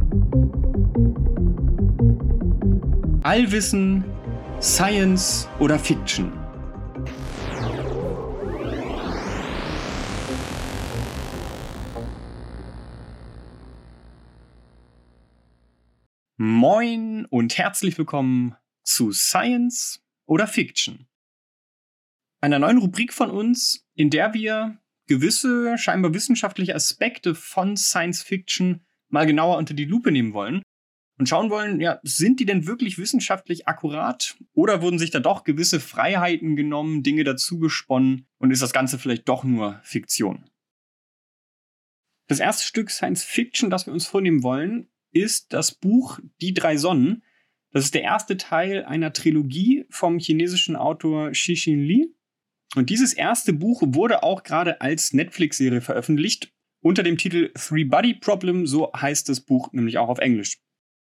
Allwissen, Science oder Fiction? Moin und herzlich willkommen zu Science oder Fiction, einer neuen Rubrik von uns, in der wir gewisse, scheinbar wissenschaftliche Aspekte von Science Fiction mal genauer unter die Lupe nehmen wollen und schauen wollen, ja, sind die denn wirklich wissenschaftlich akkurat oder wurden sich da doch gewisse Freiheiten genommen, Dinge dazugesponnen und ist das Ganze vielleicht doch nur Fiktion? Das erste Stück Science Fiction, das wir uns vornehmen wollen, ist das Buch Die drei Sonnen. Das ist der erste Teil einer Trilogie vom chinesischen Autor Cixin Li. Und dieses erste Buch wurde auch gerade als Netflix-Serie veröffentlicht, unter dem Titel Three-Body Problem, so heißt das Buch nämlich auch auf Englisch.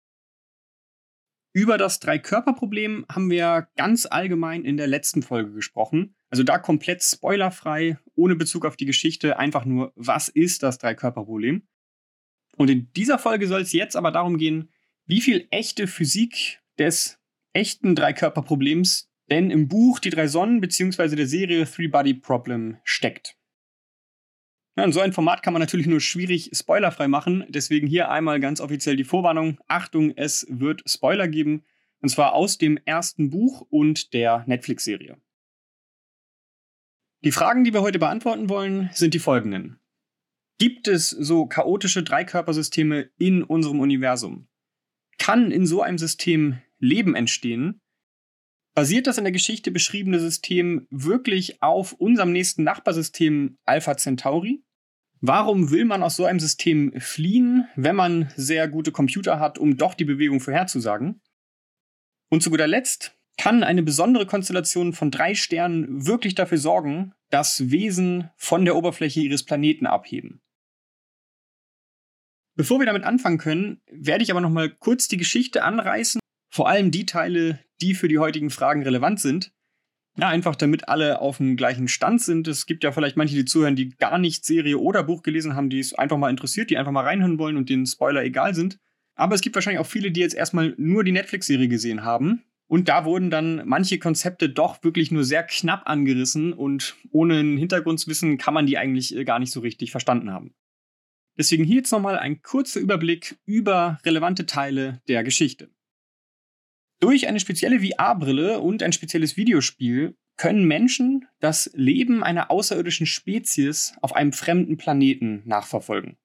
Über das Drei-Körper-Problem haben wir ganz allgemein in der letzten Folge gesprochen. Also da komplett spoilerfrei, ohne Bezug auf die Geschichte, einfach nur, was ist das Drei-Körper-Problem? Und in dieser Folge soll es jetzt aber darum gehen, wie viel echte Physik des echten Drei-Körper-Problems denn im Buch Die drei Sonnen bzw. der Serie Three-Body Problem steckt. Ja, in so ein Format kann man natürlich nur schwierig spoilerfrei machen, deswegen hier einmal ganz offiziell die Vorwarnung. Achtung, es wird Spoiler geben, und zwar aus dem ersten Buch und der Netflix-Serie. Die Fragen, die wir heute beantworten wollen, sind die folgenden. Gibt es so chaotische Dreikörpersysteme in unserem Universum? Kann in so einem System Leben entstehen? Basiert das in der Geschichte beschriebene System wirklich auf unserem nächsten Nachbarsystem Alpha Centauri? Warum will man aus so einem System fliehen, wenn man sehr gute Computer hat, um doch die Bewegung vorherzusagen? Und zu guter Letzt, kann eine besondere Konstellation von 3 Sternen wirklich dafür sorgen, dass Wesen von der Oberfläche ihres Planeten abheben? Bevor wir damit anfangen können, werde ich aber noch mal kurz die Geschichte anreißen, vor allem die Teile, die für die heutigen Fragen relevant sind. Ja, einfach damit alle auf dem gleichen Stand sind. Es gibt ja vielleicht manche, die zuhören, die gar nicht Serie oder Buch gelesen haben, die es einfach mal interessiert, die einfach mal reinhören wollen und denen Spoiler egal sind. Aber es gibt wahrscheinlich auch viele, die jetzt erstmal nur die Netflix-Serie gesehen haben. Und da wurden dann manche Konzepte doch wirklich nur sehr knapp angerissen und ohne ein Hintergrundwissen kann man die eigentlich gar nicht so richtig verstanden haben. Deswegen hier jetzt nochmal ein kurzer Überblick über relevante Teile der Geschichte. Durch eine spezielle VR-Brille und ein spezielles Videospiel können Menschen das Leben einer außerirdischen Spezies auf einem fremden Planeten nachverfolgen.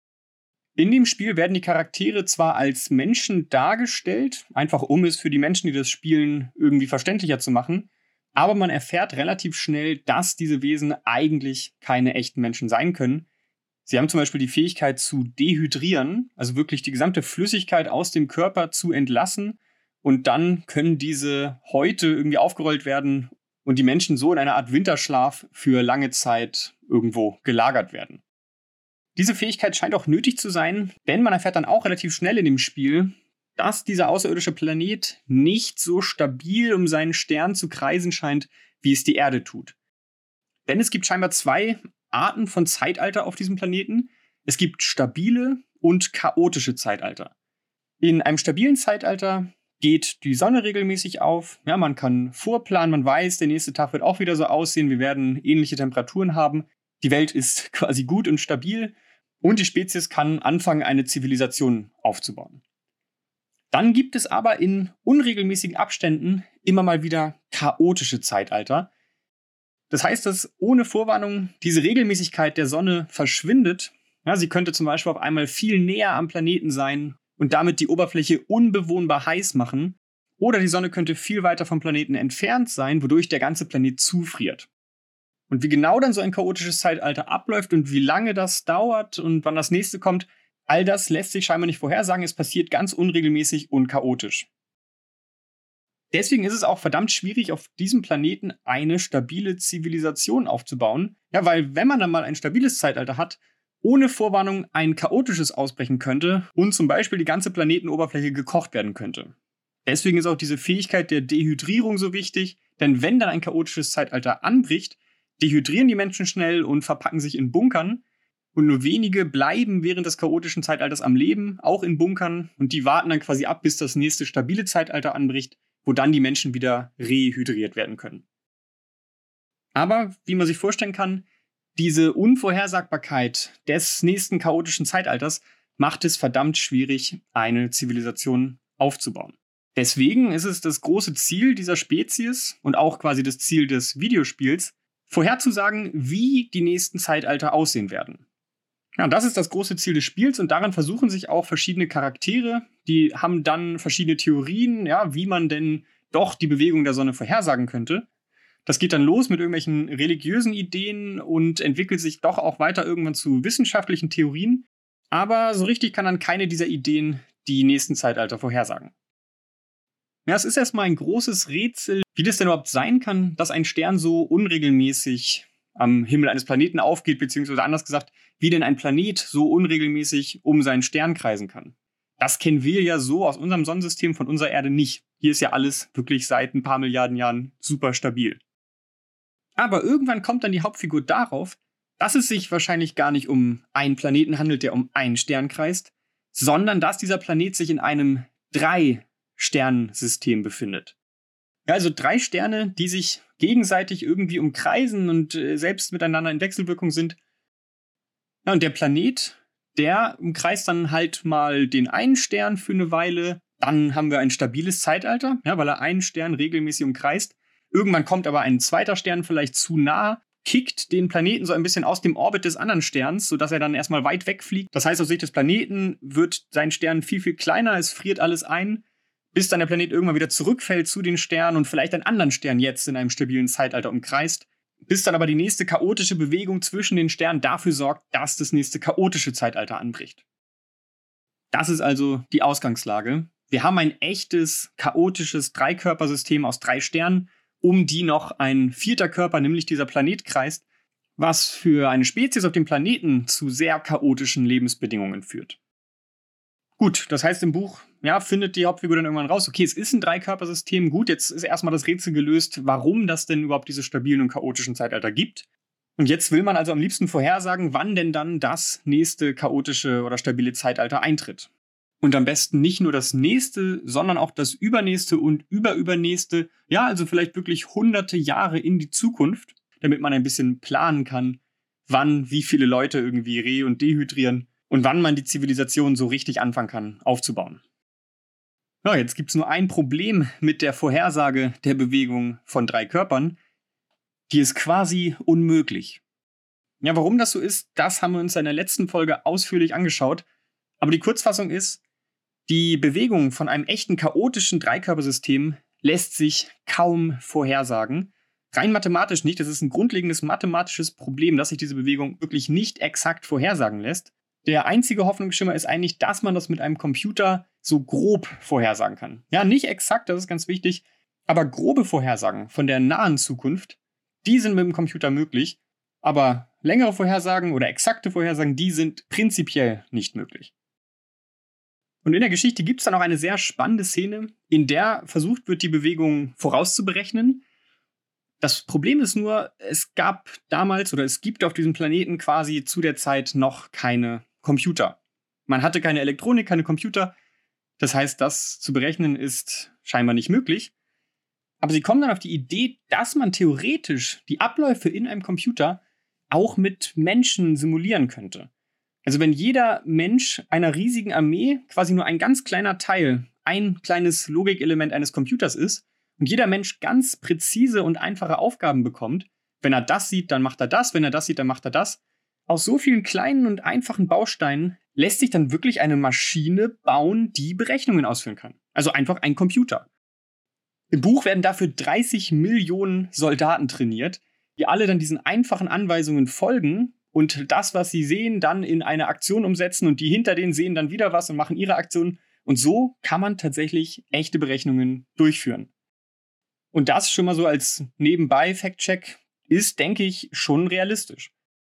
In dem Spiel werden die Charaktere zwar als Menschen dargestellt, einfach um es für die Menschen, die das spielen, irgendwie verständlicher zu machen, aber man erfährt relativ schnell, dass diese Wesen eigentlich keine echten Menschen sein können. Sie haben zum Beispiel die Fähigkeit zu dehydrieren, also wirklich die gesamte Flüssigkeit aus dem Körper zu entlassen und dann können diese Häute irgendwie aufgerollt werden und die Menschen so in einer Art Winterschlaf für lange Zeit irgendwo gelagert werden. Diese Fähigkeit scheint auch nötig zu sein, denn man erfährt dann auch relativ schnell in dem Spiel, dass dieser außerirdische Planet nicht so stabil um seinen Stern zu kreisen scheint, wie es die Erde tut. Denn es gibt scheinbar 2 Arten von Zeitalter auf diesem Planeten. Es gibt stabile und chaotische Zeitalter. In einem stabilen Zeitalter geht die Sonne regelmäßig auf. Ja, man kann vorplanen, man weiß, der nächste Tag wird auch wieder so aussehen, wir werden ähnliche Temperaturen haben. Die Welt ist quasi gut und stabil und die Spezies kann anfangen, eine Zivilisation aufzubauen. Dann gibt es aber in unregelmäßigen Abständen immer mal wieder chaotische Zeitalter. Das heißt, dass ohne Vorwarnung diese Regelmäßigkeit der Sonne verschwindet. Ja, sie könnte zum Beispiel auf einmal viel näher am Planeten sein und damit die Oberfläche unbewohnbar heiß machen. Oder die Sonne könnte viel weiter vom Planeten entfernt sein, wodurch der ganze Planet zufriert. Und wie genau dann so ein chaotisches Zeitalter abläuft und wie lange das dauert und wann das nächste kommt, all das lässt sich scheinbar nicht vorhersagen. Es passiert ganz unregelmäßig und chaotisch. Deswegen ist es auch verdammt schwierig, auf diesem Planeten eine stabile Zivilisation aufzubauen. Ja, weil wenn man dann mal ein stabiles Zeitalter hat, ohne Vorwarnung ein chaotisches ausbrechen könnte und zum Beispiel die ganze Planetenoberfläche gekocht werden könnte. Deswegen ist auch diese Fähigkeit der Dehydrierung so wichtig, denn wenn dann ein chaotisches Zeitalter anbricht, dehydrieren die Menschen schnell und verpacken sich in Bunkern. Und nur wenige bleiben während des chaotischen Zeitalters am Leben, auch in Bunkern. Und die warten dann quasi ab, bis das nächste stabile Zeitalter anbricht, wo dann die Menschen wieder rehydriert werden können. Aber, wie man sich vorstellen kann, diese Unvorhersagbarkeit des nächsten chaotischen Zeitalters macht es verdammt schwierig, eine Zivilisation aufzubauen. Deswegen ist es das große Ziel dieser Spezies und auch quasi das Ziel des Videospiels, vorherzusagen, wie die nächsten Zeitalter aussehen werden. Ja, und das ist das große Ziel des Spiels und daran versuchen sich auch verschiedene Charaktere, die haben dann verschiedene Theorien, ja, wie man denn doch die Bewegung der Sonne vorhersagen könnte. Das geht dann los mit irgendwelchen religiösen Ideen und entwickelt sich doch auch weiter irgendwann zu wissenschaftlichen Theorien. Aber so richtig kann dann keine dieser Ideen die nächsten Zeitalter vorhersagen. Ja, es ist erstmal ein großes Rätsel, wie das denn überhaupt sein kann, dass ein Stern so unregelmäßig am Himmel eines Planeten aufgeht, beziehungsweise anders gesagt, wie denn ein Planet so unregelmäßig um seinen Stern kreisen kann. Das kennen wir ja so aus unserem Sonnensystem von unserer Erde nicht. Hier ist ja alles wirklich seit ein paar Milliarden Jahren super stabil. Aber irgendwann kommt dann die Hauptfigur darauf, dass es sich wahrscheinlich gar nicht um einen Planeten handelt, der um einen Stern kreist, sondern dass dieser Planet sich in einem 3-Sternensystem befindet. Ja, also 3 Sterne, die sich gegenseitig irgendwie umkreisen und selbst miteinander in Wechselwirkung sind. Ja, und der Planet, der umkreist dann halt mal den einen Stern für eine Weile. Dann haben wir ein stabiles Zeitalter, ja, weil er einen Stern regelmäßig umkreist. Irgendwann kommt aber ein zweiter Stern vielleicht zu nah, kickt den Planeten so ein bisschen aus dem Orbit des anderen Sterns, sodass er dann erstmal weit wegfliegt. Das heißt, aus Sicht des Planeten wird sein Stern viel, viel kleiner, es friert alles ein, bis dann der Planet irgendwann wieder zurückfällt zu den Sternen und vielleicht einen anderen Stern jetzt in einem stabilen Zeitalter umkreist, bis dann aber die nächste chaotische Bewegung zwischen den Sternen dafür sorgt, dass das nächste chaotische Zeitalter anbricht. Das ist also die Ausgangslage. Wir haben ein echtes, chaotisches Dreikörpersystem aus 3 Sternen, um die noch ein 4. Körper, nämlich dieser Planet, kreist, was für eine Spezies auf dem Planeten zu sehr chaotischen Lebensbedingungen führt. Gut, das heißt im Buch, ja, findet die Hauptfigur dann irgendwann raus, okay, es ist ein Dreikörpersystem, gut, jetzt ist erstmal das Rätsel gelöst, warum das denn überhaupt diese stabilen und chaotischen Zeitalter gibt. Und jetzt will man also am liebsten vorhersagen, wann denn dann das nächste chaotische oder stabile Zeitalter eintritt. Und am besten nicht nur das nächste, sondern auch das übernächste und überübernächste, ja, also vielleicht wirklich hunderte Jahre in die Zukunft, damit man ein bisschen planen kann, wann wie viele Leute irgendwie re- und dehydrieren und wann man die Zivilisation so richtig anfangen kann aufzubauen. Ja, jetzt gibt es nur ein Problem mit der Vorhersage der Bewegung von 3 Körpern. Die ist quasi unmöglich. Ja, warum das so ist, das haben wir uns in der letzten Folge ausführlich angeschaut. Aber die Kurzfassung ist, die Bewegung von einem echten chaotischen Dreikörpersystem lässt sich kaum vorhersagen. Rein mathematisch nicht. Das ist ein grundlegendes mathematisches Problem, dass sich diese Bewegung wirklich nicht exakt vorhersagen lässt. Der einzige Hoffnungsschimmer ist eigentlich, dass man das mit einem Computer so grob vorhersagen kann. Ja, nicht exakt, das ist ganz wichtig, aber grobe Vorhersagen von der nahen Zukunft, die sind mit dem Computer möglich, aber längere Vorhersagen oder exakte Vorhersagen, die sind prinzipiell nicht möglich. Und in der Geschichte gibt es dann auch eine sehr spannende Szene, in der versucht wird, die Bewegung vorauszuberechnen. Das Problem ist nur, es gab damals oder es gibt auf diesem Planeten quasi zu der Zeit noch keine Computer. Man hatte keine Elektronik, keine Computer. Das heißt, das zu berechnen ist scheinbar nicht möglich. Aber sie kommen dann auf die Idee, dass man theoretisch die Abläufe in einem Computer auch mit Menschen simulieren könnte. Also wenn jeder Mensch einer riesigen Armee quasi nur ein ganz kleiner Teil, ein kleines Logikelement eines Computers ist und jeder Mensch ganz präzise und einfache Aufgaben bekommt, wenn er das sieht, dann macht er das, wenn er das sieht, dann macht er das. Aus so vielen kleinen und einfachen Bausteinen lässt sich dann wirklich eine Maschine bauen, die Berechnungen ausführen kann. Also einfach ein Computer. Im Buch werden dafür 30 Millionen Soldaten trainiert, die alle dann diesen einfachen Anweisungen folgen und das, was sie sehen, dann in eine Aktion umsetzen und die hinter denen sehen dann wieder was und machen ihre Aktion. Und so kann man tatsächlich echte Berechnungen durchführen. Und das schon mal so als Nebenbei-Fact-Check ist, denke ich, schon realistisch.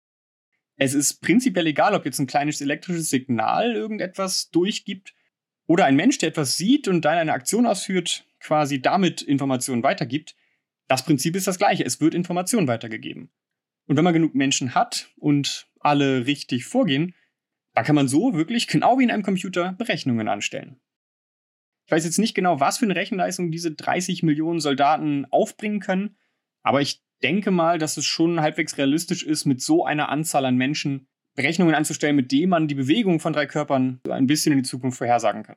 Es ist prinzipiell egal, ob jetzt ein kleines elektrisches Signal irgendetwas durchgibt oder ein Mensch, der etwas sieht und dann eine Aktion ausführt, quasi damit Informationen weitergibt. Das Prinzip ist das gleiche. Es wird Information weitergegeben. Und wenn man genug Menschen hat und alle richtig vorgehen, dann kann man so wirklich, genau wie in einem Computer, Berechnungen anstellen. Ich weiß jetzt nicht genau, was für eine Rechenleistung diese 30 Millionen Soldaten aufbringen können, aber ich denke mal, dass es schon halbwegs realistisch ist, mit so einer Anzahl an Menschen Berechnungen anzustellen, mit denen man die Bewegung von 3 Körpern so ein bisschen in die Zukunft vorhersagen kann.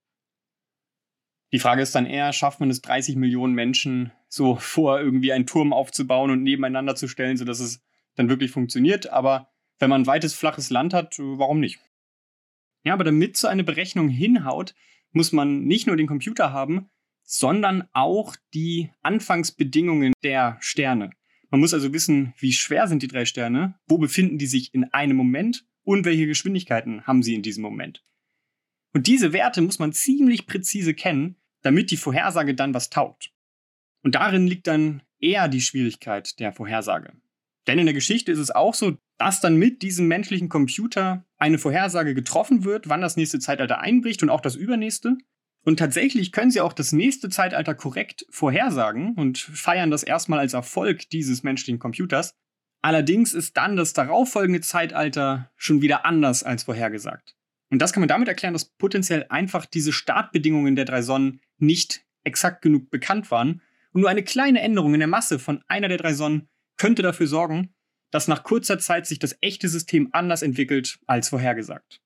Die Frage ist dann eher, schafft man es 30 Millionen Menschen so vor, irgendwie einen Turm aufzubauen und nebeneinander zu stellen, sodass es dann wirklich funktioniert. Aber wenn man ein weites, flaches Land hat, warum nicht? Ja, aber damit so eine Berechnung hinhaut, muss man nicht nur den Computer haben, sondern auch die Anfangsbedingungen der Sterne. Man muss also wissen, wie schwer sind die 3 Sterne, wo befinden die sich in einem Moment und welche Geschwindigkeiten haben sie in diesem Moment. Und diese Werte muss man ziemlich präzise kennen, damit die Vorhersage dann was taugt. Und darin liegt dann eher die Schwierigkeit der Vorhersage. Denn in der Geschichte ist es auch so, dass dann mit diesem menschlichen Computer eine Vorhersage getroffen wird, wann das nächste Zeitalter einbricht und auch das übernächste. Und tatsächlich können sie auch das nächste Zeitalter korrekt vorhersagen und feiern das erstmal als Erfolg dieses menschlichen Computers. Allerdings ist dann das darauffolgende Zeitalter schon wieder anders als vorhergesagt. Und das kann man damit erklären, dass potenziell einfach diese Startbedingungen der 3 Sonnen nicht exakt genug bekannt waren. Und nur eine kleine Änderung in der Masse von einer der 3 Sonnen könnte dafür sorgen, dass nach kurzer Zeit sich das echte System anders entwickelt als vorhergesagt.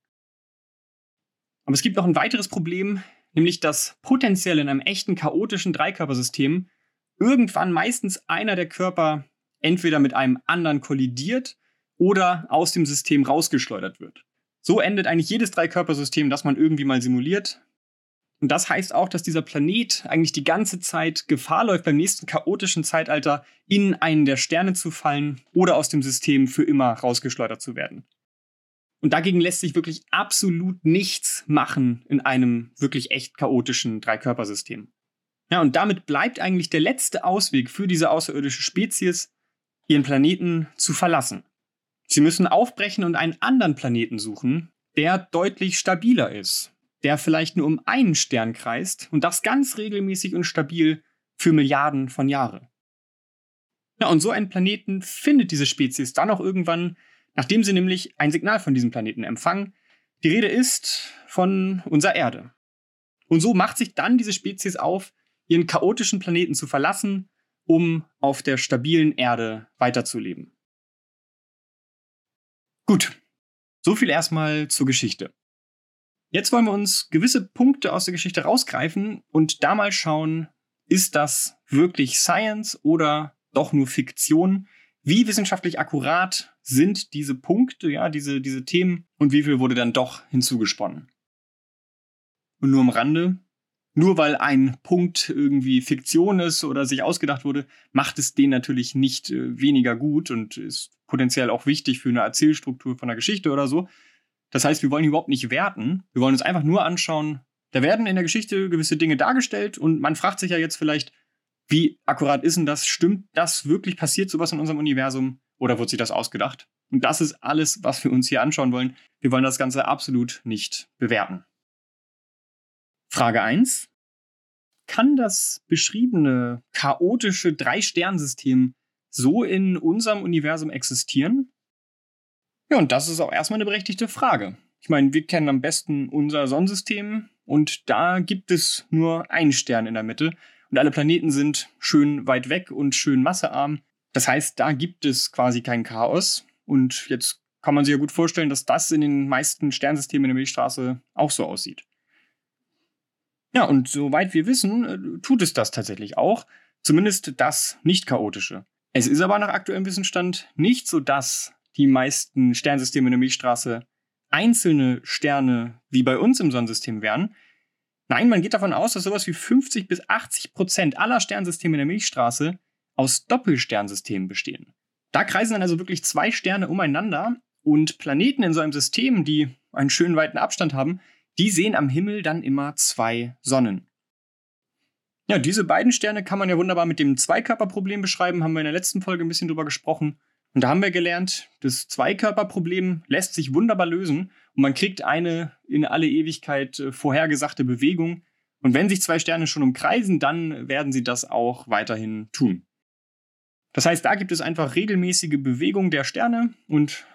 Aber es gibt noch ein weiteres Problem, nämlich dass potenziell in einem echten chaotischen Dreikörpersystem irgendwann meistens einer der Körper entweder mit einem anderen kollidiert oder aus dem System rausgeschleudert wird. So endet eigentlich jedes Dreikörpersystem, das man irgendwie mal simuliert. Und das heißt auch, dass dieser Planet eigentlich die ganze Zeit Gefahr läuft, beim nächsten chaotischen Zeitalter in einen der Sterne zu fallen oder aus dem System für immer rausgeschleudert zu werden. Und dagegen lässt sich wirklich absolut nichts machen in einem wirklich echt chaotischen Dreikörpersystem. Ja, und damit bleibt eigentlich der letzte Ausweg für diese außerirdische Spezies, ihren Planeten zu verlassen. Sie müssen aufbrechen und einen anderen Planeten suchen, der deutlich stabiler ist, der vielleicht nur um einen Stern kreist und das ganz regelmäßig und stabil für Milliarden von Jahren. Ja, und so einen Planeten findet diese Spezies dann auch irgendwann, nachdem sie nämlich ein Signal von diesem Planeten empfangen. Die Rede ist von unserer Erde. Und so macht sich dann diese Spezies auf, ihren chaotischen Planeten zu verlassen, um auf der stabilen Erde weiterzuleben. Gut, so viel erstmal zur Geschichte. Jetzt wollen wir uns gewisse Punkte aus der Geschichte rausgreifen und da mal schauen, ist das wirklich Science oder doch nur Fiktion? Wie wissenschaftlich akkurat sind diese Punkte, ja, diese Themen und wie viel wurde dann doch hinzugesponnen? Und nur am Rande, nur weil ein Punkt irgendwie Fiktion ist oder sich ausgedacht wurde, macht es den natürlich nicht weniger gut und ist potenziell auch wichtig für eine Erzählstruktur von einer Geschichte oder so. Das heißt, wir wollen überhaupt nicht werten. Wir wollen uns einfach nur anschauen, da werden in der Geschichte gewisse Dinge dargestellt und man fragt sich ja jetzt vielleicht, wie akkurat ist denn das? Stimmt das wirklich? Passiert sowas in unserem Universum? Oder wird sich das ausgedacht? Und das ist alles, was wir uns hier anschauen wollen. Wir wollen das Ganze absolut nicht bewerten. Frage 1. Kann das beschriebene chaotische 3-Stern-System so in unserem Universum existieren? Ja, und das ist auch erstmal eine berechtigte Frage. Ich meine, wir kennen am besten unser Sonnensystem und da gibt es nur einen Stern in der Mitte und alle Planeten sind schön weit weg und schön massearm. Das heißt, da gibt es quasi kein Chaos und jetzt kann man sich ja gut vorstellen, dass das in den meisten Sternsystemen in der Milchstraße auch so aussieht. Ja, und soweit wir wissen, tut es das tatsächlich auch. Zumindest das nicht-chaotische. Es ist aber nach aktuellem Wissensstand nicht so, dass die meisten Sternsysteme in der Milchstraße einzelne Sterne wie bei uns im Sonnensystem wären. Nein, man geht davon aus, dass sowas wie 50-80% aller Sternsysteme in der Milchstraße aus Doppelsternsystemen bestehen. Da kreisen dann also wirklich 2 Sterne umeinander und Planeten in so einem System, die einen schönen weiten Abstand haben, die sehen am Himmel dann immer 2 Sonnen. Ja, diese beiden Sterne kann man ja wunderbar mit dem Zweikörperproblem beschreiben, haben wir in der letzten Folge ein bisschen drüber gesprochen. Und da haben wir gelernt, das Zweikörperproblem lässt sich wunderbar lösen und man kriegt eine in alle Ewigkeit vorhergesagte Bewegung. Und wenn sich 2 Sterne schon umkreisen, dann werden sie das auch weiterhin tun. Das heißt, da gibt es einfach regelmäßige Bewegung der Sterne und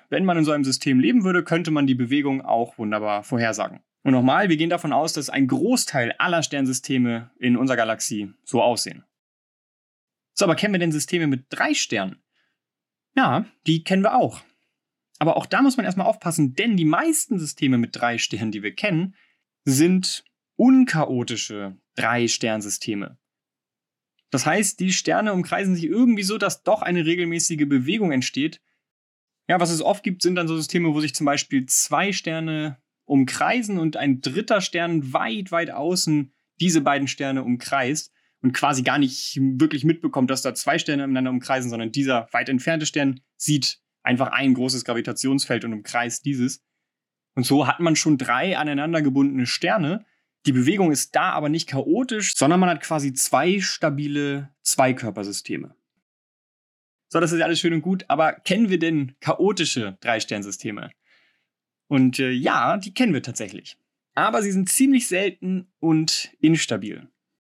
wenn man in so einem System leben würde, könnte man die Bewegung auch wunderbar vorhersagen. Und nochmal, wir gehen davon aus, dass ein Großteil aller Sternsysteme in unserer Galaxie so aussehen. So, aber kennen wir denn Systeme mit 3 Sternen? Ja, die kennen wir auch. Aber auch da muss man erstmal aufpassen, denn die meisten Systeme mit 3 Sternen, die wir kennen, sind unchaotische 3-Sternsysteme. Das heißt, die Sterne umkreisen sich irgendwie so, dass doch eine regelmäßige Bewegung entsteht. Ja, was es oft gibt, sind dann so Systeme, wo sich zum Beispiel 2 Sterne umkreisen und ein 3. Stern weit, weit außen diese beiden Sterne umkreist und quasi gar nicht wirklich mitbekommt, dass da 2 Sterne miteinander umkreisen, sondern dieser weit entfernte Stern sieht einfach ein großes Gravitationsfeld und umkreist dieses. Und so hat man schon 3 aneinander gebundene Sterne. Die Bewegung ist da aber nicht chaotisch, sondern man hat quasi 2 stabile Zweikörpersysteme. So, das ist ja alles schön und gut, aber kennen wir denn chaotische 3-Sternsysteme? Und ja, die kennen wir tatsächlich. Aber sie sind ziemlich selten und instabil.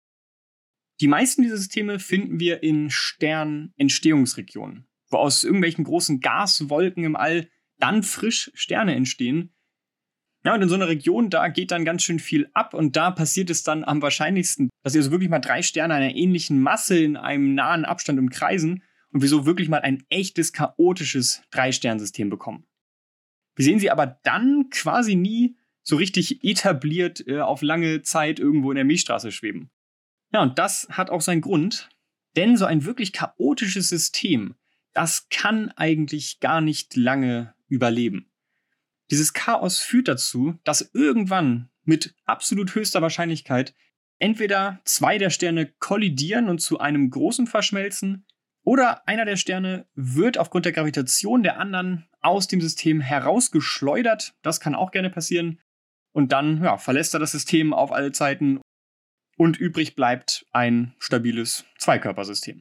Die meisten dieser Systeme finden wir in Sternentstehungsregionen, wo aus irgendwelchen großen Gaswolken im All dann frisch Sterne entstehen. Ja, und in so einer Region, da geht dann ganz schön viel ab und da passiert es dann am wahrscheinlichsten, dass wir also wirklich mal 3 Sterne einer ähnlichen Masse in einem nahen Abstand umkreisen und wir so wirklich mal ein echtes, chaotisches 3-Sternsystem bekommen. Wir sehen sie aber dann quasi nie so richtig etabliert auf lange Zeit irgendwo in der Milchstraße schweben. Ja, und das hat auch seinen Grund, denn so ein wirklich chaotisches System, das kann eigentlich gar nicht lange überleben. Dieses Chaos führt dazu, dass irgendwann mit absolut höchster Wahrscheinlichkeit entweder 2 der Sterne kollidieren und zu einem großen verschmelzen oder einer der Sterne wird aufgrund der Gravitation der anderen aus dem System herausgeschleudert. Das kann auch gerne passieren. Und dann verlässt er das System auf alle Zeiten und übrig bleibt ein stabiles Zweikörpersystem.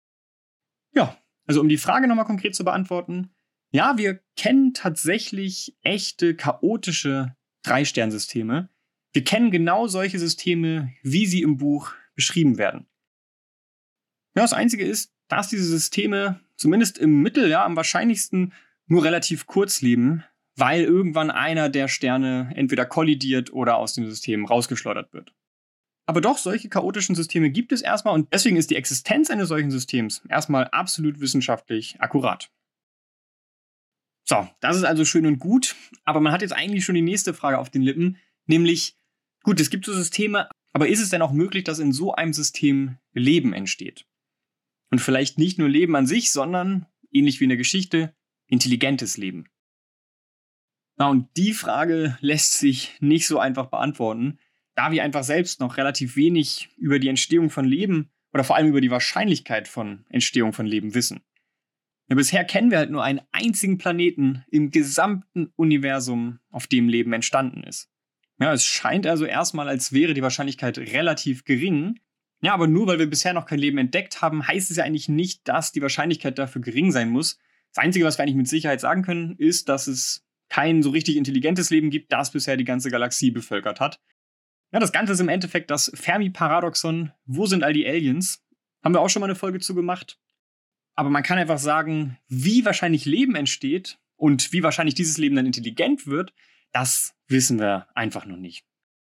Ja, also um die Frage nochmal konkret zu beantworten. Ja, wir kennen tatsächlich echte, chaotische 3-Sternsysteme. Wir kennen genau solche Systeme, wie sie im Buch beschrieben werden. Ja, das Einzige ist, dass diese Systeme zumindest im Mittel am wahrscheinlichsten nur relativ kurz leben, weil irgendwann einer der Sterne entweder kollidiert oder aus dem System rausgeschleudert wird. Aber doch, solche chaotischen Systeme gibt es erstmal und deswegen ist die Existenz eines solchen Systems erstmal absolut wissenschaftlich akkurat. So, das ist also schön und gut, aber man hat jetzt eigentlich schon die nächste Frage auf den Lippen, nämlich, gut, es gibt so Systeme, aber ist es denn auch möglich, dass in so einem System Leben entsteht? Und vielleicht nicht nur Leben an sich, sondern, ähnlich wie in der Geschichte, intelligentes Leben. Na, und die Frage lässt sich nicht so einfach beantworten, da wir einfach selbst noch relativ wenig über die Entstehung von Leben oder vor allem über die Wahrscheinlichkeit von Entstehung von Leben wissen. Ja, bisher kennen wir halt nur einen einzigen Planeten im gesamten Universum, auf dem Leben entstanden ist. Ja, es scheint also erstmal, als wäre die Wahrscheinlichkeit relativ gering. Ja, aber nur weil wir bisher noch kein Leben entdeckt haben, heißt es ja eigentlich nicht, dass die Wahrscheinlichkeit dafür gering sein muss. Das Einzige, was wir eigentlich mit Sicherheit sagen können, ist, dass es kein so richtig intelligentes Leben gibt, das bisher die ganze Galaxie bevölkert hat. Ja, das Ganze ist im Endeffekt das Fermi-Paradoxon. Wo sind all die Aliens? Haben wir auch schon mal eine Folge zu gemacht. Aber man kann einfach sagen, wie wahrscheinlich Leben entsteht und wie wahrscheinlich dieses Leben dann intelligent wird, das wissen wir einfach noch nicht.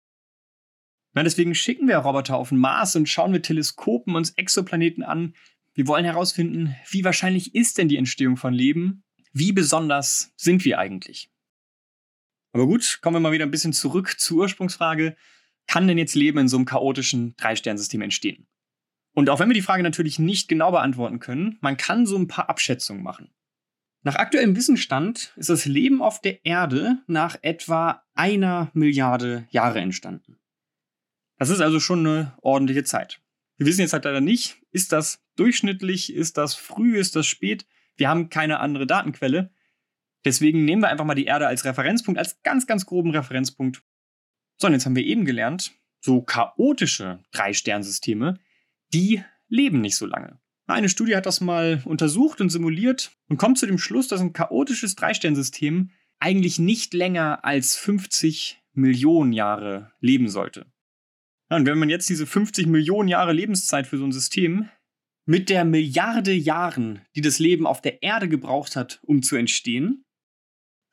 Ja, deswegen schicken wir Roboter auf den Mars und schauen mit Teleskopen uns Exoplaneten an. Wir wollen herausfinden, wie wahrscheinlich ist denn die Entstehung von Leben? Wie besonders sind wir eigentlich? Aber gut, kommen wir mal wieder ein bisschen zurück zur Ursprungsfrage. Kann denn jetzt Leben in so einem chaotischen 3-Sternsystem entstehen? Und auch wenn wir die Frage natürlich nicht genau beantworten können, man kann so ein paar Abschätzungen machen. Nach aktuellem Wissensstand ist das Leben auf der Erde nach etwa 1 Milliarde Jahre entstanden. Das ist also schon eine ordentliche Zeit. Wir wissen jetzt halt leider nicht, ist das durchschnittlich, ist das früh, ist das spät? Wir haben keine andere Datenquelle. Deswegen nehmen wir einfach mal die Erde als Referenzpunkt, als ganz, ganz groben Referenzpunkt. So, und jetzt haben wir eben gelernt, so chaotische 3-Sternsysteme, die leben nicht so lange. Eine Studie hat das mal untersucht und simuliert und kommt zu dem Schluss, dass ein chaotisches 3-Sternsystem eigentlich nicht länger als 50 Millionen Jahre leben sollte. Ja, und wenn man jetzt diese 50 Millionen Jahre Lebenszeit für so ein System mit der Milliarde Jahren, die das Leben auf der Erde gebraucht hat, um zu entstehen,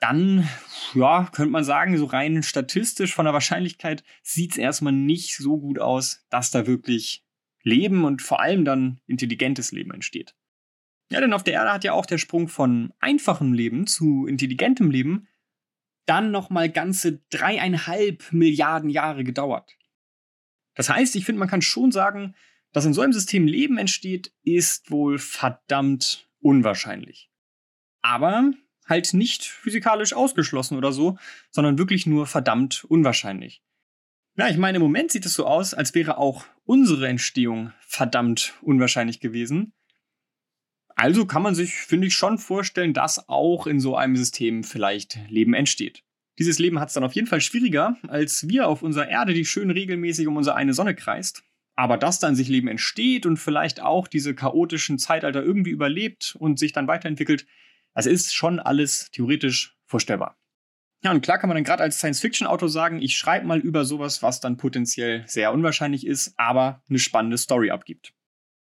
dann ja, könnte man sagen, so rein statistisch von der Wahrscheinlichkeit sieht es erstmal nicht so gut aus, dass da wirklich Leben und vor allem dann intelligentes Leben entsteht. Ja, denn auf der Erde hat ja auch der Sprung von einfachem Leben zu intelligentem Leben dann nochmal ganze 3,5 Milliarden Jahre gedauert. Das heißt, ich finde, man kann schon sagen, dass in so einem System Leben entsteht, ist wohl verdammt unwahrscheinlich. Aber halt nicht physikalisch ausgeschlossen oder so, sondern wirklich nur verdammt unwahrscheinlich. Ja, ich meine, im Moment sieht es so aus, als wäre auch unsere Entstehung verdammt unwahrscheinlich gewesen. Also kann man sich, finde ich, schon vorstellen, dass auch in so einem System vielleicht Leben entsteht. Dieses Leben hat es dann auf jeden Fall schwieriger, als wir auf unserer Erde, die schön regelmäßig um unsere eine Sonne kreist. Aber dass dann sich Leben entsteht und vielleicht auch diese chaotischen Zeitalter irgendwie überlebt und sich dann weiterentwickelt, das ist schon alles theoretisch vorstellbar. Ja, und klar kann man dann gerade als Science-Fiction-Autor sagen, ich schreibe mal über sowas, was dann potenziell sehr unwahrscheinlich ist, aber eine spannende Story abgibt.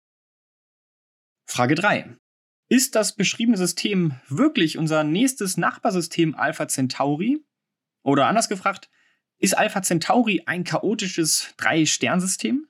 Frage 3. Ist das beschriebene System wirklich unser nächstes Nachbarsystem Alpha Centauri? Oder anders gefragt, ist Alpha Centauri ein chaotisches 3-Sternsystem?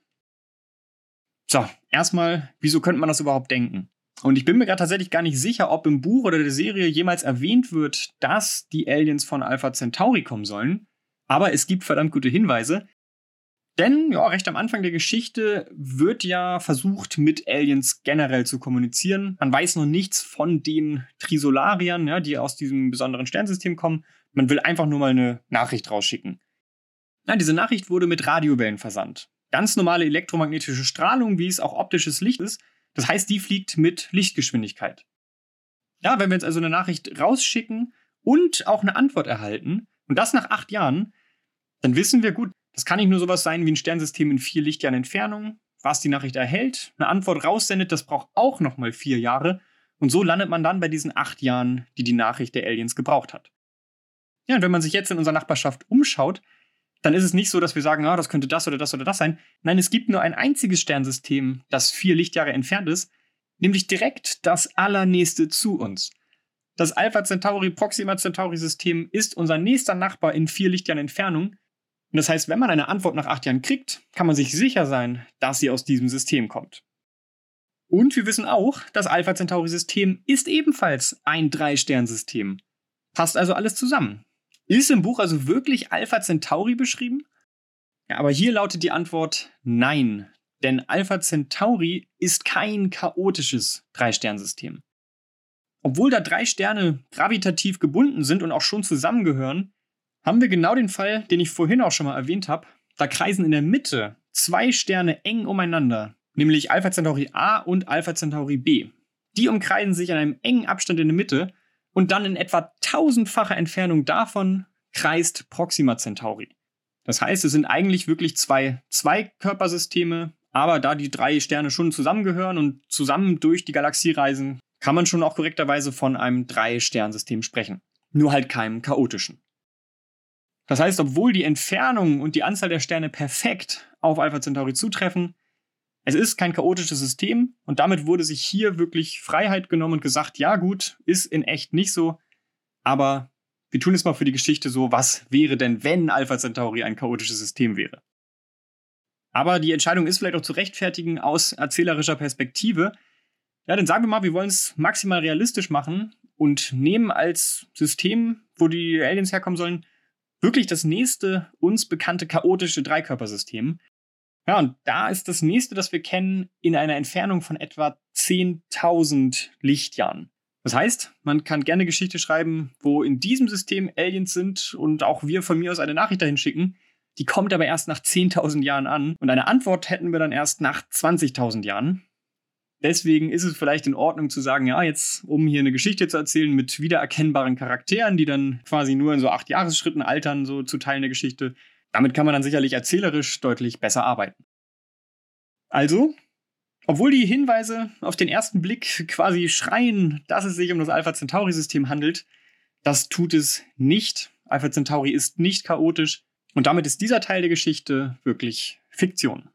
So, erstmal, wieso könnte man das überhaupt denken? Und ich bin mir gerade tatsächlich gar nicht sicher, ob im Buch oder der Serie jemals erwähnt wird, dass die Aliens von Alpha Centauri kommen sollen. Aber es gibt verdammt gute Hinweise. Denn, ja, recht am Anfang der Geschichte wird ja versucht, mit Aliens generell zu kommunizieren. Man weiß noch nichts von den Trisolariern, ja, die aus diesem besonderen Sternsystem kommen. Man will einfach nur mal eine Nachricht rausschicken. Ja, diese Nachricht wurde mit Radiowellen versandt. Ganz normale elektromagnetische Strahlung, wie es auch optisches Licht ist. Das heißt, die fliegt mit Lichtgeschwindigkeit. Ja, wenn wir jetzt also eine Nachricht rausschicken und auch eine Antwort erhalten, und das nach 8 Jahren, dann wissen wir, gut, das kann nicht nur sowas sein wie ein Sternsystem in 4 Lichtjahren Entfernung, was die Nachricht erhält, eine Antwort raussendet, das braucht auch nochmal 4 Jahre. Und so landet man dann bei diesen 8 Jahren, die die Nachricht der Aliens gebraucht hat. Ja, und wenn man sich jetzt in unserer Nachbarschaft umschaut, dann ist es nicht so, dass wir sagen, das könnte das oder das oder das sein. Nein, es gibt nur ein einziges Sternsystem, das 4 Lichtjahre entfernt ist, nämlich direkt das allernächste zu uns. Das Alpha Centauri Proxima Centauri System ist unser nächster Nachbar in 4 Lichtjahren Entfernung. Und das heißt, wenn man eine Antwort nach 8 Jahren kriegt, kann man sich sicher sein, dass sie aus diesem System kommt. Und wir wissen auch, das Alpha Centauri System ist ebenfalls ein 3-Sternsystem. Passt also alles zusammen. Ist im Buch also wirklich Alpha Centauri beschrieben? Ja, aber hier lautet die Antwort nein. Denn Alpha Centauri ist kein chaotisches 3-Sternsystem. Obwohl da 3 Sterne gravitativ gebunden sind und auch schon zusammengehören, haben wir genau den Fall, den ich vorhin auch schon mal erwähnt habe. Da kreisen in der Mitte 2 Sterne eng umeinander, nämlich Alpha Centauri A und Alpha Centauri B. Die umkreisen sich an einem engen Abstand in der Mitte und dann in etwa 1000-facher Entfernung davon kreist Proxima Centauri. Das heißt, es sind eigentlich wirklich 2 Zweikörpersysteme, aber da die 3 Sterne schon zusammengehören und zusammen durch die Galaxie reisen, kann man schon auch korrekterweise von einem 3-Sternsystem sprechen. Nur halt keinem chaotischen. Das heißt, obwohl die Entfernung und die Anzahl der Sterne perfekt auf Alpha Centauri zutreffen, es ist kein chaotisches System und damit wurde sich hier wirklich Freiheit genommen und gesagt, ja gut, ist in echt nicht so, aber wir tun es mal für die Geschichte so, was wäre denn, wenn Alpha Centauri ein chaotisches System wäre? Aber die Entscheidung ist vielleicht auch zu rechtfertigen aus erzählerischer Perspektive. Ja, dann sagen wir mal, wir wollen es maximal realistisch machen und nehmen als System, wo die Aliens herkommen sollen, wirklich das nächste uns bekannte chaotische Dreikörpersystem. Ja, und da ist das nächste, das wir kennen, in einer Entfernung von etwa 10.000 Lichtjahren. Das heißt, man kann gerne Geschichte schreiben, wo in diesem System Aliens sind und auch wir von mir aus eine Nachricht dahin schicken. Die kommt aber erst nach 10.000 Jahren an und eine Antwort hätten wir dann erst nach 20.000 Jahren. Deswegen ist es vielleicht in Ordnung zu sagen, ja, jetzt, um hier eine Geschichte zu erzählen mit wiedererkennbaren Charakteren, die dann quasi nur in so 8-Jahresschritten altern, so zu Teilen der Geschichte. Damit kann man dann sicherlich erzählerisch deutlich besser arbeiten. Also, obwohl die Hinweise auf den ersten Blick quasi schreien, dass es sich um das Alpha Centauri-System handelt, das tut es nicht. Alpha Centauri ist nicht chaotisch und damit ist dieser Teil der Geschichte wirklich Fiktion.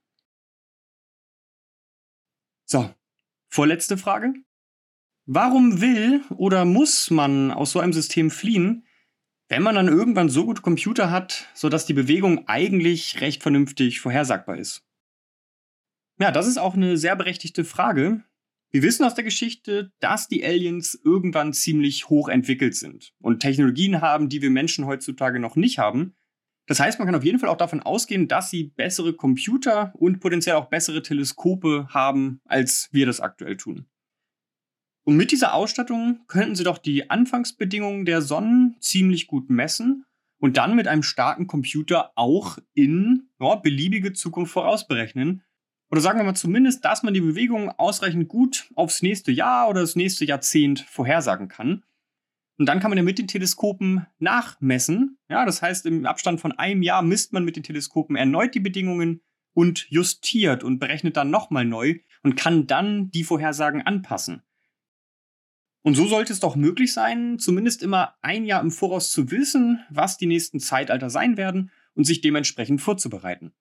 So. Vorletzte Frage. Warum will oder muss man aus so einem System fliehen, wenn man dann irgendwann so gute Computer hat, sodass die Bewegung eigentlich recht vernünftig vorhersagbar ist? Ja, das ist auch eine sehr berechtigte Frage. Wir wissen aus der Geschichte, dass die Aliens irgendwann ziemlich hoch entwickelt sind und Technologien haben, die wir Menschen heutzutage noch nicht haben. Das heißt, man kann auf jeden Fall auch davon ausgehen, dass sie bessere Computer und potenziell auch bessere Teleskope haben, als wir das aktuell tun. Und mit dieser Ausstattung könnten sie doch die Anfangsbedingungen der Sonnen ziemlich gut messen und dann mit einem starken Computer auch in beliebige Zukunft vorausberechnen. Oder sagen wir mal zumindest, dass man die Bewegungen ausreichend gut aufs nächste Jahr oder das nächste Jahrzehnt vorhersagen kann. Und dann kann man ja mit den Teleskopen nachmessen. Ja, das heißt, im Abstand von einem Jahr misst man mit den Teleskopen erneut die Bedingungen und justiert und berechnet dann nochmal neu und kann dann die Vorhersagen anpassen. Und so sollte es doch möglich sein, zumindest immer ein Jahr im Voraus zu wissen, was die nächsten Zeitalter sein werden und sich dementsprechend vorzubereiten.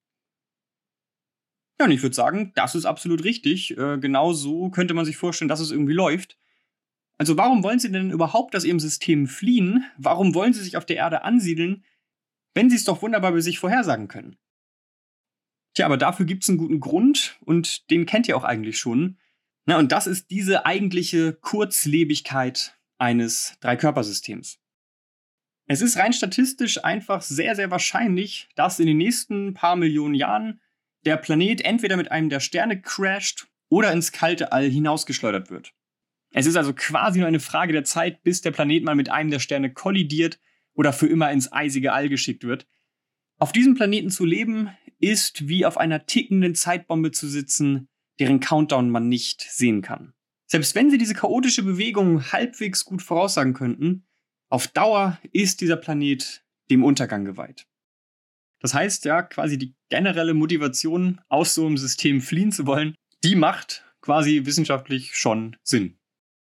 Ja, und ich würde sagen, das ist absolut richtig. Genau so könnte man sich vorstellen, dass es irgendwie läuft. Also warum wollen Sie denn überhaupt aus Ihrem System fliehen? Warum wollen Sie sich auf der Erde ansiedeln, wenn Sie es doch wunderbar bei sich vorhersagen können? Tja, aber dafür gibt es einen guten Grund und den kennt ihr auch eigentlich schon. Na, und das ist diese eigentliche Kurzlebigkeit eines Dreikörpersystems. Es ist rein statistisch einfach sehr, sehr wahrscheinlich, dass in den nächsten paar Millionen Jahren der Planet entweder mit einem der Sterne crasht oder ins kalte All hinausgeschleudert wird. Es ist also quasi nur eine Frage der Zeit, bis der Planet mal mit einem der Sterne kollidiert oder für immer ins eisige All geschickt wird. Auf diesem Planeten zu leben, ist wie auf einer tickenden Zeitbombe zu sitzen, deren Countdown man nicht sehen kann. Selbst wenn sie diese chaotische Bewegung halbwegs gut voraussagen könnten, auf Dauer ist dieser Planet dem Untergang geweiht. Das heißt ja, quasi die generelle Motivation, aus so einem System fliehen zu wollen, die macht quasi wissenschaftlich schon Sinn.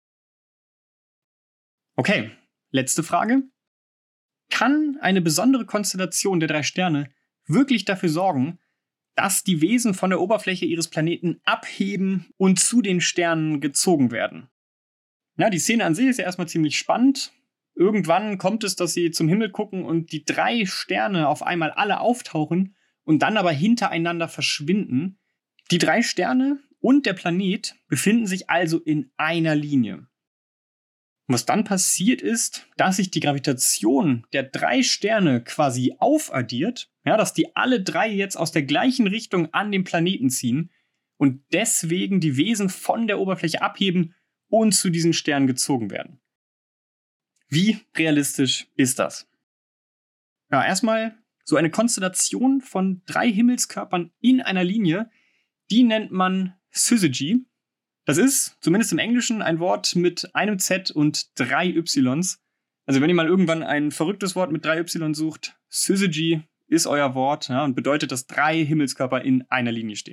Okay, letzte Frage. Kann eine besondere Konstellation der 3 Sterne wirklich dafür sorgen, dass die Wesen von der Oberfläche ihres Planeten abheben und zu den Sternen gezogen werden? Ja, die Szene an sich ist ja erstmal ziemlich spannend. Irgendwann kommt es, dass sie zum Himmel gucken und die 3 Sterne auf einmal alle auftauchen und dann aber hintereinander verschwinden. Die 3 Sterne und der Planet befinden sich also in einer Linie. Und was dann passiert ist, dass sich die Gravitation der 3 Sterne quasi aufaddiert, ja, dass die alle 3 jetzt aus der gleichen Richtung an den Planeten ziehen und deswegen die Wesen von der Oberfläche abheben und zu diesen Sternen gezogen werden. Wie realistisch ist das? Ja, erstmal so eine Konstellation von 3 Himmelskörpern in einer Linie, die nennt man Syzygy. Das ist, zumindest im Englischen, ein Wort mit einem Z und 3 Ys. Also wenn ihr mal irgendwann ein verrücktes Wort mit 3 Y sucht, Syzygy ist euer Wort, ja, und bedeutet, dass 3 Himmelskörper in einer Linie stehen.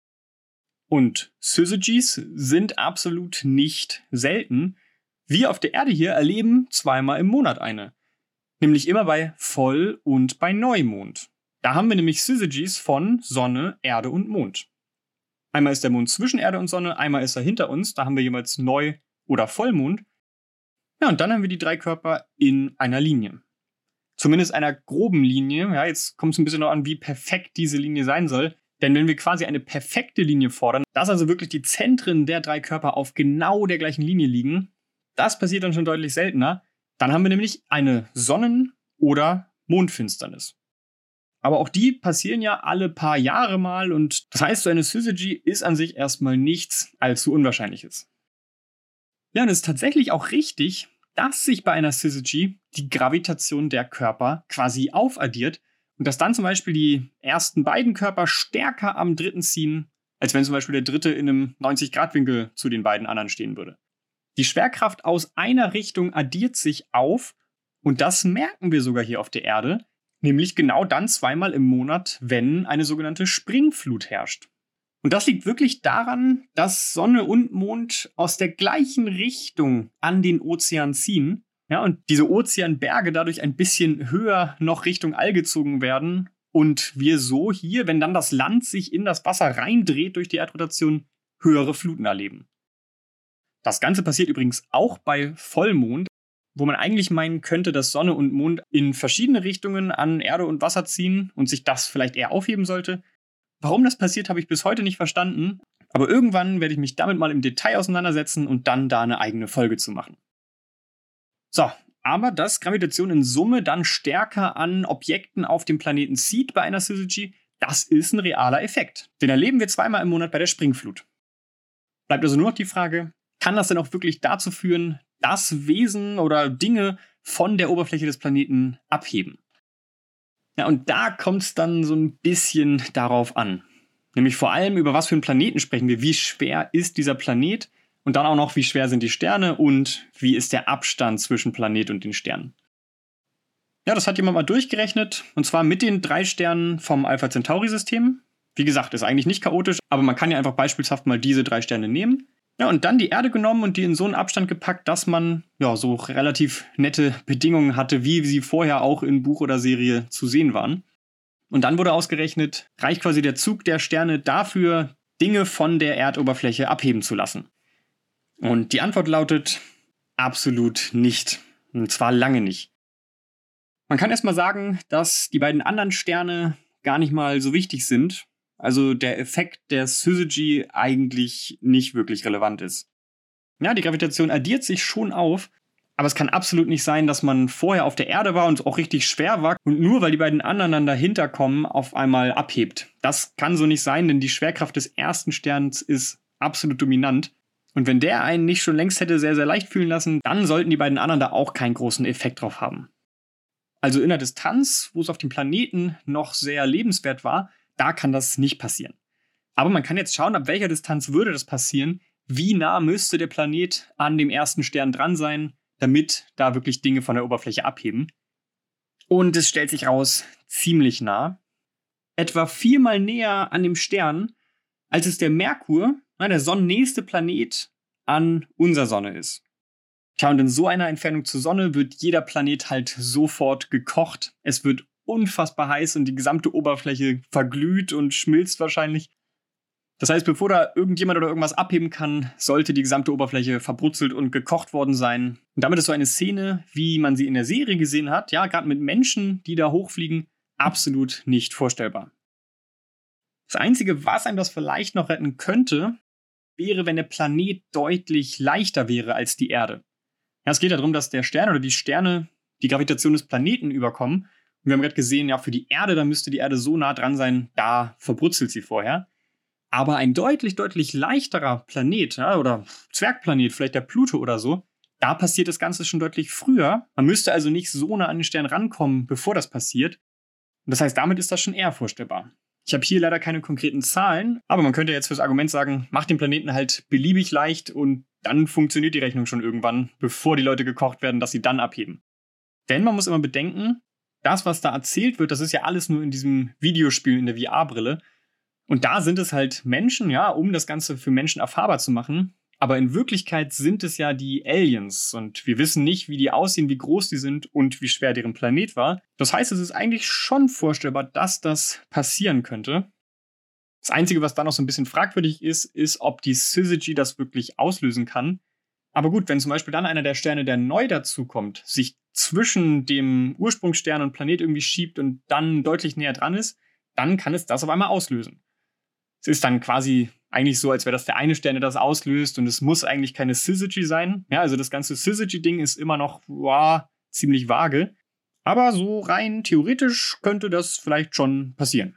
Und Syzygys sind absolut nicht selten. Wir auf der Erde hier erleben 2-mal im Monat eine. Nämlich immer bei Voll- und bei Neumond. Da haben wir nämlich Syzygys von Sonne, Erde und Mond. Einmal ist der Mond zwischen Erde und Sonne, einmal ist er hinter uns, da haben wir jeweils Neu- oder Vollmond. Ja, und dann haben wir die 3 Körper in einer Linie. Zumindest einer groben Linie. Ja, jetzt kommt es ein bisschen noch an, wie perfekt diese Linie sein soll. Denn wenn wir quasi eine perfekte Linie fordern, dass also wirklich die Zentren der 3 Körper auf genau der gleichen Linie liegen, das passiert dann schon deutlich seltener. Dann haben wir nämlich eine Sonnen- oder Mondfinsternis. Aber auch die passieren ja alle paar Jahre mal und das heißt, so eine Syzygy ist an sich erstmal nichts allzu Unwahrscheinliches. Ja, und es ist tatsächlich auch richtig, dass sich bei einer Syzygy die Gravitation der Körper quasi aufaddiert und dass dann zum Beispiel die ersten beiden Körper stärker am dritten ziehen, als wenn zum Beispiel der dritte in einem 90-Grad-Winkel zu den beiden anderen stehen würde. Die Schwerkraft aus einer Richtung addiert sich auf und das merken wir sogar hier auf der Erde, nämlich genau dann 2-mal im Monat, wenn eine sogenannte Springflut herrscht. Und das liegt wirklich daran, dass Sonne und Mond aus der gleichen Richtung an den Ozean ziehen. Ja, und diese Ozeanberge dadurch ein bisschen höher noch Richtung All gezogen werden. Und wir so hier, wenn dann das Land sich in das Wasser reindreht durch die Erdrotation, höhere Fluten erleben. Das Ganze passiert übrigens auch bei Vollmond. wo man eigentlich meinen könnte, dass Sonne und Mond in verschiedene Richtungen an Erde und Wasser ziehen und sich das vielleicht eher aufheben sollte. Warum das passiert, habe ich bis heute nicht verstanden. Aber irgendwann werde ich mich damit mal im Detail auseinandersetzen und dann da eine eigene Folge zu machen. So, aber dass Gravitation in Summe dann stärker an Objekten auf dem Planeten zieht bei einer Syzygy, das ist ein realer Effekt. Den erleben wir zweimal im Monat bei der Springflut. Bleibt also nur noch die Frage, kann das denn auch wirklich dazu führen, dass Wesen oder Dinge von der Oberfläche des Planeten abheben? Ja, und da kommt es dann so ein bisschen darauf an. Nämlich vor allem, über was für einen Planeten sprechen wir. Wie schwer ist dieser Planet? Und dann auch noch, wie schwer sind die Sterne und wie ist der Abstand zwischen Planet und den Sternen? Ja, das hat jemand mal durchgerechnet. Und zwar mit den 3 Sternen vom Alpha Centauri-System. Wie gesagt, ist eigentlich nicht chaotisch, aber man kann ja einfach beispielshaft mal diese 3 Sterne nehmen. Ja, und dann die Erde genommen und die in so einen Abstand gepackt, dass man ja so relativ nette Bedingungen hatte, wie sie vorher auch in Buch oder Serie zu sehen waren. Und dann wurde ausgerechnet, reicht quasi der Zug der Sterne dafür, Dinge von der Erdoberfläche abheben zu lassen. Und die Antwort lautet, absolut nicht. Und zwar lange nicht. Man kann erstmal sagen, dass die beiden anderen Sterne gar nicht mal so wichtig sind. Also der Effekt der Syzygy eigentlich nicht wirklich relevant ist. Ja, die Gravitation addiert sich schon auf, aber es kann absolut nicht sein, dass man vorher auf der Erde war und auch richtig schwer war und nur weil die beiden anderen dann dahinter kommen, auf einmal abhebt. Das kann so nicht sein, denn die Schwerkraft des ersten Sterns ist absolut dominant. Und wenn der einen nicht schon längst hätte sehr, sehr leicht fühlen lassen, dann sollten die beiden anderen da auch keinen großen Effekt drauf haben. Also in der Distanz, wo es auf dem Planeten noch sehr lebenswert war, da kann das nicht passieren. Aber man kann jetzt schauen, ab welcher Distanz würde das passieren, wie nah müsste der Planet an dem ersten Stern dran sein, damit da wirklich Dinge von der Oberfläche abheben. Und es stellt sich raus, ziemlich nah. Etwa 4-mal näher an dem Stern, als es der Merkur, der sonnennächste Planet, an unserer Sonne ist. Tja, und in so einer Entfernung zur Sonne wird jeder Planet halt sofort gekocht. Es wird unfassbar heiß und die gesamte Oberfläche verglüht und schmilzt wahrscheinlich. Das heißt, bevor da irgendjemand oder irgendwas abheben kann, sollte die gesamte Oberfläche verbrutzelt und gekocht worden sein. Und damit ist so eine Szene, wie man sie in der Serie gesehen hat, ja, gerade mit Menschen, die da hochfliegen, absolut nicht vorstellbar. Das Einzige, was einem das vielleicht noch retten könnte, wäre, wenn der Planet deutlich leichter wäre als die Erde. Ja, es geht darum, dass der Stern oder die Sterne die Gravitation des Planeten überkommen. Und wir haben gerade gesehen, ja, für die Erde, da müsste die Erde so nah dran sein, da verbrutzelt sie vorher. Aber ein deutlich, deutlich leichterer Planet, ja, oder Zwergplanet, vielleicht der Pluto oder so, da passiert das Ganze schon deutlich früher. Man müsste also nicht so nah an den Stern rankommen, bevor das passiert. Und das heißt, damit ist das schon eher vorstellbar. Ich habe hier leider keine konkreten Zahlen, aber man könnte jetzt fürs Argument sagen, macht den Planeten halt beliebig leicht und dann funktioniert die Rechnung schon irgendwann, bevor die Leute gekocht werden, dass sie dann abheben. Denn man muss immer bedenken, das, was da erzählt wird, das ist ja alles nur in diesem Videospiel in der VR-Brille. Und da sind es halt Menschen, ja, um das Ganze für Menschen erfahrbar zu machen. Aber in Wirklichkeit sind es ja die Aliens. Und wir wissen nicht, wie die aussehen, wie groß die sind und wie schwer deren Planet war. Das heißt, es ist eigentlich schon vorstellbar, dass das passieren könnte. Das Einzige, was da noch so ein bisschen fragwürdig ist, ist, ob die Syzygy das wirklich auslösen kann. Aber gut, wenn zum Beispiel dann einer der Sterne, der neu dazukommt, sich zwischen dem Ursprungsstern und Planet irgendwie schiebt und dann deutlich näher dran ist, dann kann es das auf einmal auslösen. Es ist dann quasi eigentlich so, als wäre das der eine Stern, der das auslöst und es muss eigentlich keine Syzygy sein. Ja, also das ganze Syzygy-Ding ist immer noch ziemlich vage. Aber so rein theoretisch könnte das vielleicht schon passieren.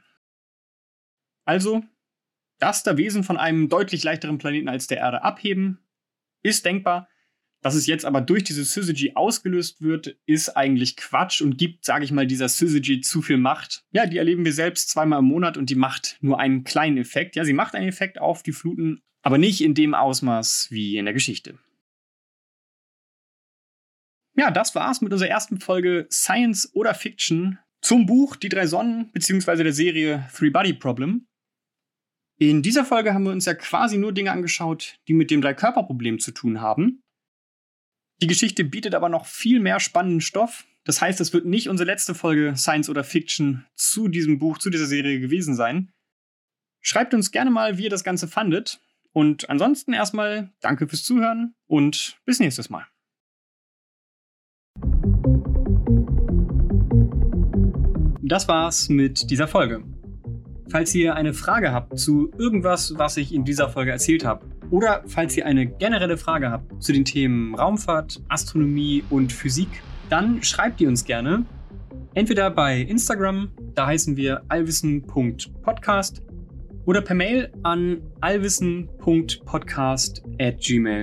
Also, dass da Wesen von einem deutlich leichteren Planeten als der Erde abheben, ist denkbar. Dass es jetzt aber durch diese Syzygy ausgelöst wird, ist eigentlich Quatsch und gibt, sage ich mal, dieser Syzygy zu viel Macht. Ja, die erleben wir selbst 2-mal im Monat und die macht nur einen kleinen Effekt. Ja, sie macht einen Effekt auf die Fluten, aber nicht in dem Ausmaß wie in der Geschichte. Ja, das war's mit unserer ersten Folge Science oder Fiction zum Buch Die 3 Sonnen bzw. der Serie Three-Body Problem. In dieser Folge haben wir uns ja quasi nur Dinge angeschaut, die mit dem Drei-Körper-Problem zu tun haben. Die Geschichte bietet aber noch viel mehr spannenden Stoff. Das heißt, es wird nicht unsere letzte Folge Science oder Fiction zu diesem Buch, zu dieser Serie gewesen sein. Schreibt uns gerne mal, wie ihr das Ganze fandet. Und ansonsten erstmal danke fürs Zuhören und bis nächstes Mal. das war's mit dieser Folge. Falls ihr eine Frage habt zu irgendwas, was ich in dieser Folge erzählt habe, oder falls ihr eine generelle Frage habt zu den Themen Raumfahrt, Astronomie und Physik, dann schreibt ihr uns gerne. Entweder bei Instagram, da heißen wir allwissen.podcast, oder per Mail an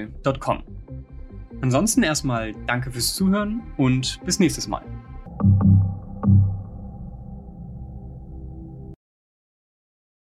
allwissen.podcast@gmail.com. Ansonsten erstmal danke fürs Zuhören und bis nächstes Mal.